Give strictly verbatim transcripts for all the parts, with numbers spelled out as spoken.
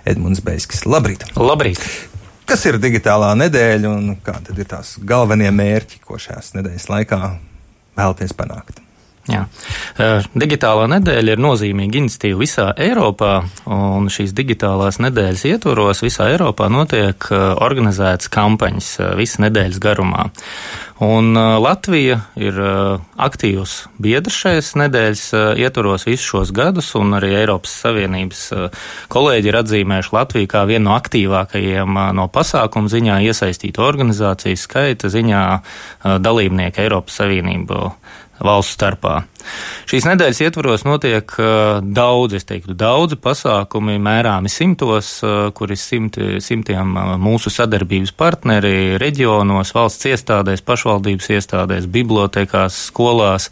Edmunds Beiskis. Labrīt! Labrīt! Kas ir digitālā nedēļa un kā tad ir tās galvenie mērķi, ko šajās nedēļas laikā vēlaties panākt? Jā. Digitālā nedēļa ir nozīmīga iniciatīva visā Eiropā, un šīs digitālās nedēļas ietvaros visā Eiropā notiek organizētas kampaņas visas nedēļas garumā. Un Latvija ir aktīvs biedrs šajās nedēļas ietvaros visus šos gadus, un arī Eiropas Savienības kolēģi ir atzīmējuši Latviju kā vienu no aktīvākajiem no pasākumu ziņā iesaistītu organizāciju skaita ziņā dalībnieku Eiropas Savienību valstu starpā. Šīs nedēļas ietvaros notiek daudz, es teiktu, daudzi pasākumi, mērāmi simtos, kuri simti, simtiem mūsu sadarbības partneri reģionos, valsts iestādēs, pašvaldības iestādēs, bibliotekās, skolās,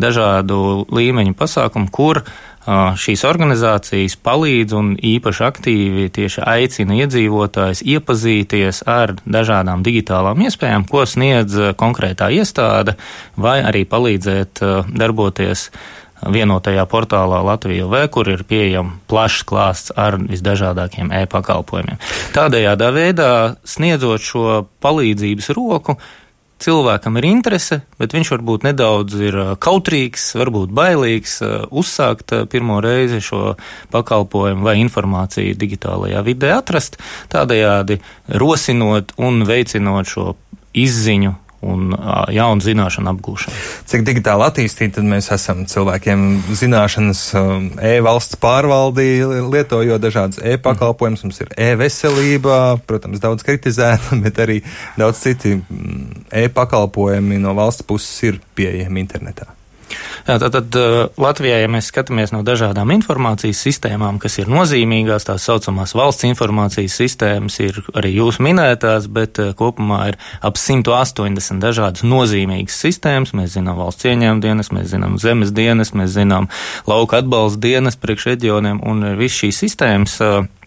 dažādu līmeņu pasākumu, kur šīs organizācijas palīdz un īpaši aktīvi tieši aicina iedzīvotājus iepazīties ar dažādām digitālām iespējām, ko sniedz konkrētā iestāde, vai arī palīdzēt darboties vienotajā portālā Latvija L V, kur ir pieejama plašs klāsts ar visdažādākiem e-pakalpojumiem. Tādējādā veidā sniedzot šo palīdzības roku, cilvēkam ir interese, bet viņš varbūt nedaudz ir kautrīgs, varbūt bailīgs uzsākt pirmo reizi šo pakalpojumu vai informāciju digitālajā vidē atrast, tādējādi rosinot un veicinot šo izziņu un jaunu zināšanu apgūšanu. Cik digitāli attīstīti tad mēs esam cilvēkiem zināšanas e-valsts pārvaldī, lietojot dažādas e-pakalpojumus, mums ir e-veselība, protams, daudz kritizēta, bet arī daudz citi e-pakalpojumi no valsts puses ir pieejami internetā. Jā, tātad Latvijā, ja mēs skatāmies no dažādām informācijas sistēmām, kas ir nozīmīgās, tās saucamās valsts informācijas sistēmas, ir arī jūs minētās, bet kopumā ir ap simt astoņdesmit dažādas nozīmīgas sistēmas. Mēs zinām valsts ieņēmuma dienas, mēs zinām zemes dienas, mēs zinām lauka atbalsta dienas priekš reģioniem, un viss šīs sistēmas,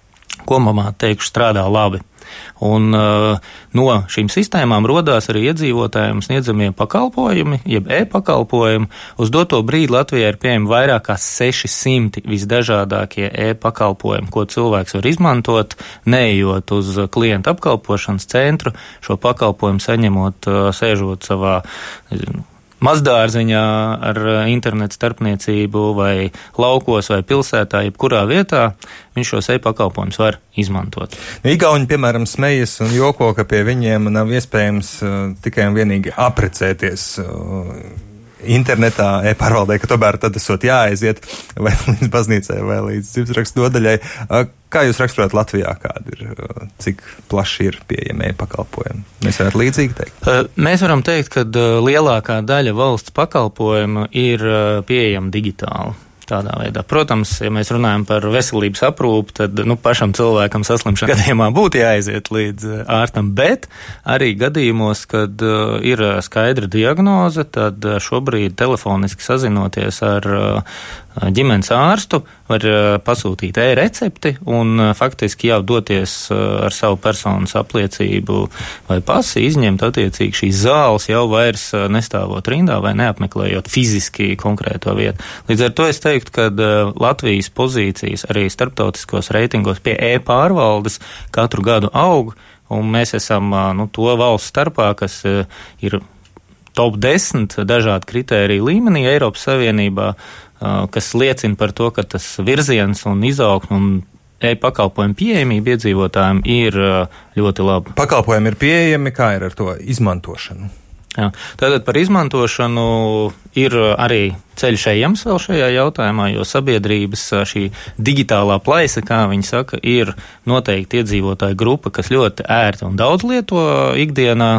kopumā teikšu, strādā labi. Un uh, no šīm sistēmām rodās arī iedzīvotājiem sniedzamie pakalpojumi, jeb e-pakalpojumi. Uz doto brīdi Latvijā ir pieejami vairāk kā seši simti visdažādākie e-pakalpojumi, ko cilvēks var izmantot, neejot uz klienta apkalpošanas centru, šo pakalpojumu saņemot, uh, sēžot savā mazdārziņā ar internetu starpniecību vai laukos vai pilsētā, jebkurā vietā, viņš šos e-pakalpojumus var izmantot. Igauņi, piemēram, smejas un joko, ka pie viņiem nav iespējams uh, tikai un vienīgi aprecēties uh, internetā, e-pārvaldē, ka tomēr tad esot jāaiziet vai līdz baznīcai vai līdz dzimtsrakstu nodaļai. Uh, Kā jūs raksturot Latvijā, kāda ir, cik plaši ir pieejami e-pakalpojumi? Mēs varētu līdzīgi teikt. Mēs varam teikt, ka lielākā daļa valsts pakalpojumu ir pieejama digitāli. Tādā veidā. Protams, ja mēs runājam par veselības aprūpi, tad nu, pašam cilvēkam saslimšanas gadījumā būtu jāaiziet līdz ārstam, bet arī gadījumos, kad uh, ir skaidra diagnoze, tad uh, šobrīd telefoniski sazinoties ar uh, ģimenes ārstu, var uh, pasūtīt e-recepti un uh, faktiski jau doties uh, ar savu personas apliecību vai pasi, izņemt attiecīgi šīs zāles, jau vairs uh, nestāvot rindā vai neapmeklējot fiziski konkrēto vietu. Līdz ar to es teiktu, ka Latvijas pozīcijas arī starptautiskos reitingos pie e-pārvaldes katru gadu aug, un mēs esam nu, to valstu starpā, kas ir top desmit dažādu kritēriju līmenī Eiropas Savienībā, kas liecina par to, ka tas virziens un izaugsme un e-pakalpojumu pieejamība iedzīvotājiem ir ļoti laba. Pakalpojumi ir pieejami, kā ir ar to izmantošanu? Jā. Tātad par izmantošanu ir arī ceļš ejams vēl šajā jautājumā, jo sabiedrības šī digitālā plaisa, kā viņi saka, ir noteikti iedzīvotāju grupa, kas ļoti ērti un daudz lieto ikdienā.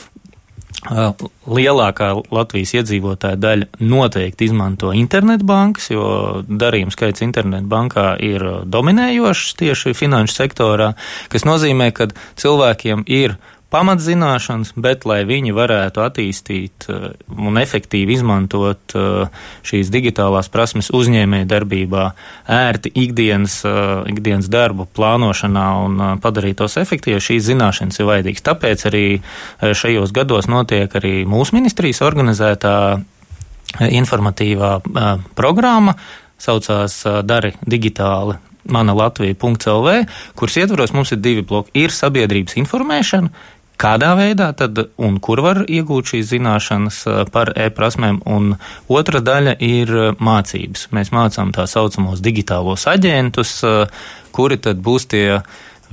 Lielākā Latvijas iedzīvotāja daļa noteikti izmanto internetbankas, jo darījuma skaits internetbankā ir dominējošs tieši finanšu sektorā, kas nozīmē, ka cilvēkiem ir pamatzināšanas, bet, lai viņi varētu attīstīt un efektīvi izmantot šīs digitālās prasmes uzņēmēju darbībā, ērti ikdienas, ikdienas darbu plānošanā un padarīt tos efektīvi, šīs zināšanas ir vajadzīgas. Tāpēc arī šajos gados notiek arī mūsu ministrijas organizētā informatīvā programma, saucās Dari digitāli mana latvija punkts el vē, kuras ietvaros mums ir divi bloki. Ir sabiedrības informēšana, kādā veidā tad un kur var iegūt šīs zināšanas par e-prasmēm, un otra daļa ir mācības. Mēs mācām tā saucamos digitālos aģentus, kuri tad būs tie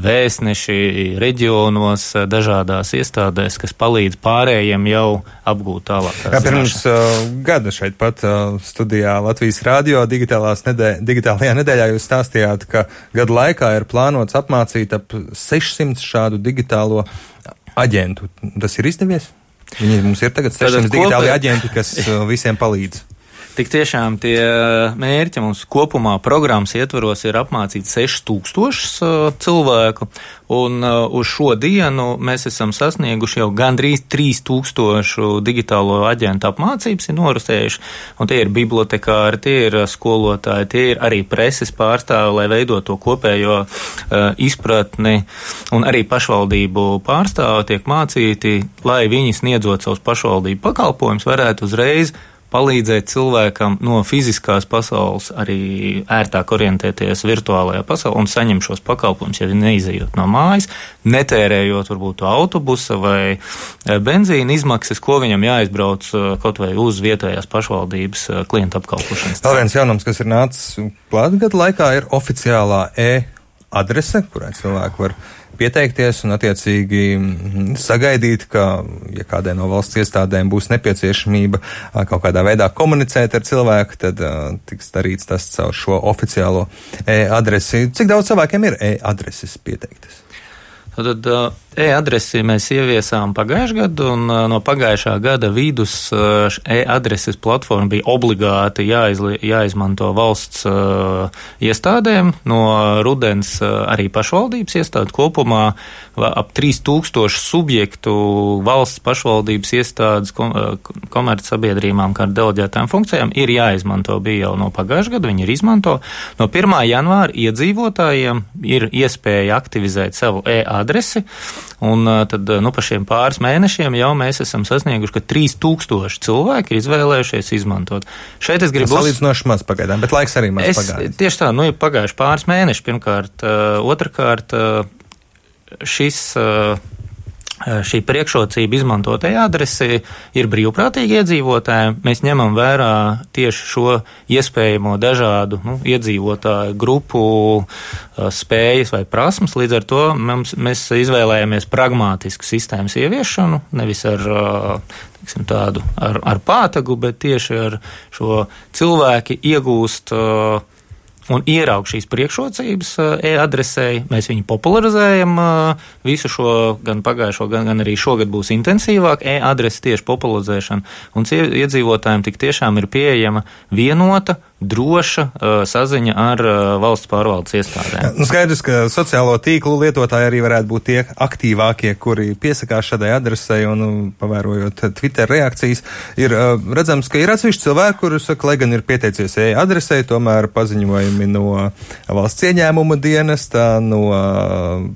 vēstneši reģionos, dažādās iestādēs, kas palīdz pārējiem jau apgūt tālākās zināšanas. Pirms uh, gada šeit pat uh, studijā Latvijas Rādio digitālās nedē, digitālajā nedēļā jūs stāstījāt, ka gadu laikā ir plānots apmācīt ap sešsimt šādu digitālo aģentu. Tas ir izdevies? Viņi mums ir tagad sešsimt digitāli aģenti, kas uh, visiem palīdz. Tik tiešām tie mērķi mums kopumā programmas ietvaros ir apmācīt seši tūkstoši cilvēku, un uz šo dienu mēs esam sasnieguši jau gandrīz trīs tūkstošu digitālo aģentu apmācības ir norisējuši, un tie ir bibliotekāri, tie ir skolotāji, tie ir arī preses pārstāvi, lai veidot to kopējo uh, izpratni, un arī pašvaldību pārstāvi tiek mācīti, lai viņi sniedzot savus pašvaldību pakalpojumus varētu uzreiz palīdzēt cilvēkam no fiziskās pasaules arī ērtāk orientēties virtuālajā pasaulē un saņemt šos pakalpojumus, ja neizejot no mājas, netērējot varbūt autobusa vai benzīna izmaksas, ko viņam jāizbrauc kaut vai uz vietējās pašvaldības klientu apkalpošanas. Vēl viens jaunums, kas ir nācis klāt gadu laikā, ir oficiālā e-adrese, kurai cilvēki var pieteikties un attiecīgi sagaidīt, ka, ja kādai no valsts iestādēm būs nepieciešamība kaut kādā veidā komunicēt ar cilvēku, tad uh, tiks darīts tas caur šo oficiālo e-adresi. Cik daudz cilvēkiem ir e-adreses pieteiktas? Tad e-adresi mēs ieviesām pagājušajā gadu, un no pagājušā gada vidus e-adreses platforma bija obligāti jāizli, jāizmanto valsts uh, iestādēm, no rudens arī pašvaldības iestādes kopumā ap trīs tūkstoši subjektu valsts pašvaldības iestādes kom, komercsabiedrībām kā ar deleģētām funkcijām ir jāizmanto, bija jau no pagājušā gada, viņi ir izmanto. No pirmā janvāra iedzīvotājiem ir iespēja aktivizēt savu e-adresi, adresi, un tad, nu, pa šiem pāris mēnešiem jau mēs esam sasnieguši, ka trīs tūkstoši cilvēki ir izvēlējušies izmantot. Šeit es gribu... Salīdzinoši maz pagaidām, bet laiks arī maz pagājis. Tieši tā, nu, ir pagājuši pāris mēneši, pirmkārt. Otrakārt, šis... Šī priekšrocība izmantot e-adresi ir brīvprātīgi iedzīvotājiem. Mēs ņemam vērā tieši šo iespējamo dažādu nu, iedzīvotāju grupu spējas vai prasmes. Līdz ar to mums, mēs izvēlējāmies pragmātisku sistēmas ieviešanu, nevis ar, tiksim, tādu ar, ar pātagu, bet tieši ar šo cilvēki iegūst un ieraug šīs priekšrocības e-adresei. Mēs viņu popularizējam visu šo, gan pagājušo, gan, gan arī šogad būs intensīvāk e-adresi tieši popularizēšana. Un iedzīvotājiem tik tiešām ir pieejama vienota, droša uh, saziņa ar uh, valsts pārvaldes iestādēm. Nu, skaidrs, ka sociālo tīklu lietotāji arī varētu būt tie aktīvākie, kuri piesakās šādai adresei, un, uh, pavērojot Twitter reakcijas, ir uh, redzams, ka ir atsevišķi cilvēki, kuri saka, lai gan ir pieteicies e-adresei, tomēr paziņojumi no valsts ieņēmuma dienesta, no uh,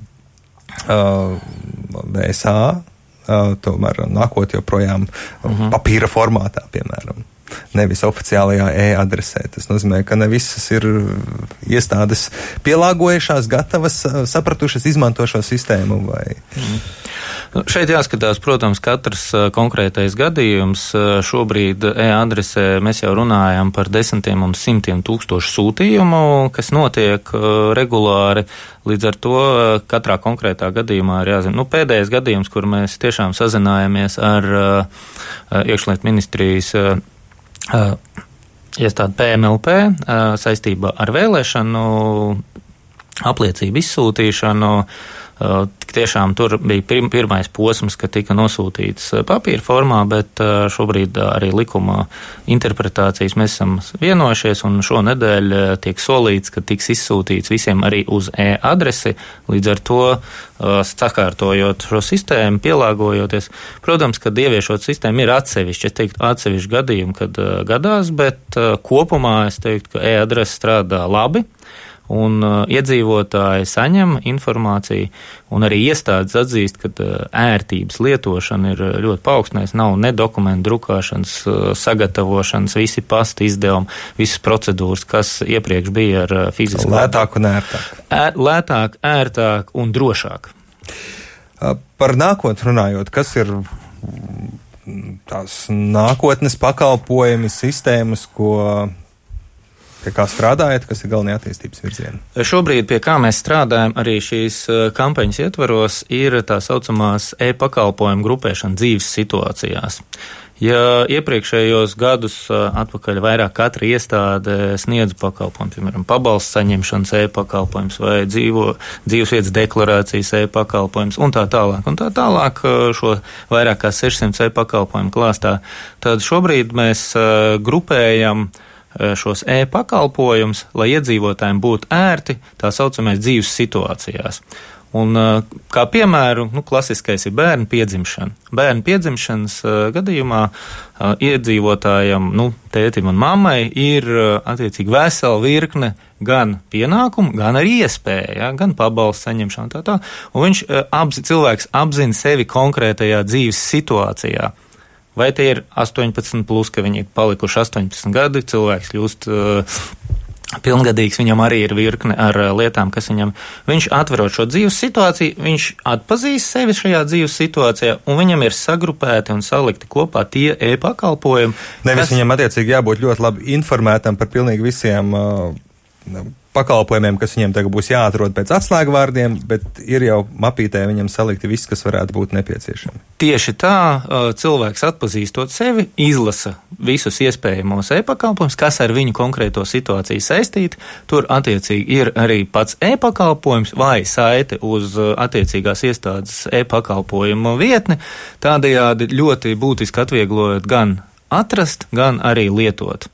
uh, V S A, uh, tomēr nākot joprojām uh-huh. papīra formātā, piemēram. Nevis oficiālajā e-adresē. Tas nozīmē, ka ne visas ir iestādes pielāgojušās, gatavas, sapratušas, izmanto šo sistēmu. Vai... Mm. Šeit jāskatās, protams, katrs konkrētais gadījums. Šobrīd e-adresē mēs jau runājam par desmitiem un simtiem tūkstošu sūtījumu, kas notiek regulāri. Līdz ar to katrā konkrētā gadījumā ir jāzina. Nu, pēdējais gadījums, kur mēs tiešām sazinājāmies ar iekšlietu ministrijas Uh, iestādi P M L P uh, saistībā ar vēlēšanu apliecību izsūtīšanu. Uh, tiešām tur bija pir- pirmais posms, ka tika nosūtīts papīra formā, bet uh, šobrīd arī likuma interpretācijas mēs esam vienojušies, un šonedēļ uh, tiek solīts, ka tiks izsūtīts visiem arī uz e-adresi. Līdz ar to uh, sakārtojot šo sistēmu, pielāgojoties. Protams, kad ieviešot sistēmu ir atsevišķi, es teiktu, atsevišķi gadījumi, kad uh, gadās, bet uh, kopumā es teiktu, ka e-adrese strādā labi. un uh, iedzīvotāji saņem informāciju, un arī iestādes atzīst, ka uh, ērtības lietošana ir ļoti paaugstinājusi, nav ne dokumentu drukāšanas, uh, sagatavošanas, visi pasta izdevumi, visas procedūras, kas iepriekš bija ar uh, fizisku. Lētāk un ērtāk. Ēr, lētāk, ērtāk un drošāk. Par nākotni runājot, kas ir tās nākotnes pakalpojumi, sistēmas, ko, pie kā strādājat, kas ir galvenie attīstības virzieni? Šobrīd, pie kā mēs strādājam arī šīs kampaņas ietvaros, ir tā saucamās e-pakalpojumu grupēšana dzīves situācijās. Ja iepriekšējos gadus atpakaļ vairāk katra iestāde sniedz pakalpojumu, piemēram, pabalsts saņemšanas e-pakalpojums vai dzīvo, dzīvesvietas deklarācijas e-pakalpojums un tā tālāk, un tā tālāk šo vairāk kā sešsimt e-pakalpojumu klāstā, tad šobrīd mēs grupējam šos e-pakalpojumus, lai iedzīvotājiem būtu ērti tā saucamais dzīves situācijās. Un, kā piemēru, nu, klasiskais ir bērnu piedzimšana. Bērnu piedzimšanas uh, gadījumā uh, iedzīvotājam, nu, tētim un mammai ir uh, attiecīgi vesela virkne gan pienākumu, gan arī iespēja, ja, gan pabalstu saņemšana tā tā. Un viņš, uh, apzi, cilvēks apzina sevi konkrētajā dzīves situācijā. Vai tie ir astoņpadsmit plus, ka viņi ir palikuši astoņpadsmit gadi, cilvēks kļūst uh, pilngadīgs, viņam arī ir virkne ar lietām, kas viņam, viņš atverot šo dzīves situāciju, viņš atpazīst sevi šajā dzīves situācijā, un viņam ir sagrupēti un salikti kopā tie e-pakalpojumi. Nevis kas... viņam attiecīgi jābūt ļoti labi informētam par pilnīgi visiem uh, pakalpojumiem, kas viņiem tagad būs jāatrod pēc atslēgvārdiem, bet ir jau mapītē viņam salikti viss, kas varētu būt nepieciešami. Tieši tā, cilvēks atpazīstot sevi, izlasa visus iespējamos e-pakalpojumus, kas ar viņu konkrēto situāciju saistīti. Tur attiecīgi ir arī pats e-pakalpojums vai saite uz attiecīgās iestādes e-pakalpojumu vietni, tādējādi ļoti būtiski atvieglojot gan atrast, gan arī lietot.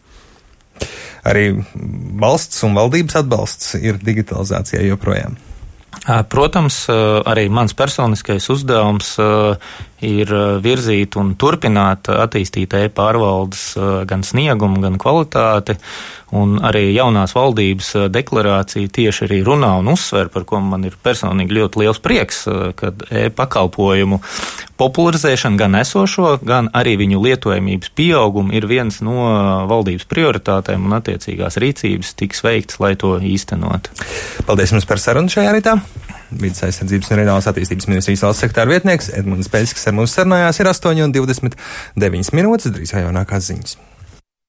Arī valsts un valdības atbalsts ir digitalizācijai joprojām. Protams, arī mans personiskais uzdevums ir virzīt un turpināt attīstīt e-pārvaldes gan sniegumu, gan kvalitāti, un arī jaunās valdības deklarācija tieši arī runā un uzsver, par ko man ir personīgi ļoti liels prieks, kad e-pakalpojumu popularizēšana gan esošo, gan arī viņu lietojamības pieaugumu ir viens no valdības prioritātēm un attiecīgās rīcības tiks veikts, lai to īstenot. Paldies jums par sarunu šajā rītā. Vides aizsardzības un reģionālās attīstības ministrijas valsts sekretāra vietnieks Edmunds Peļskis ar mums sarunājās, ir astoņi un divdesmit deviņas minūtes, drīz jau jaunākās ziņas.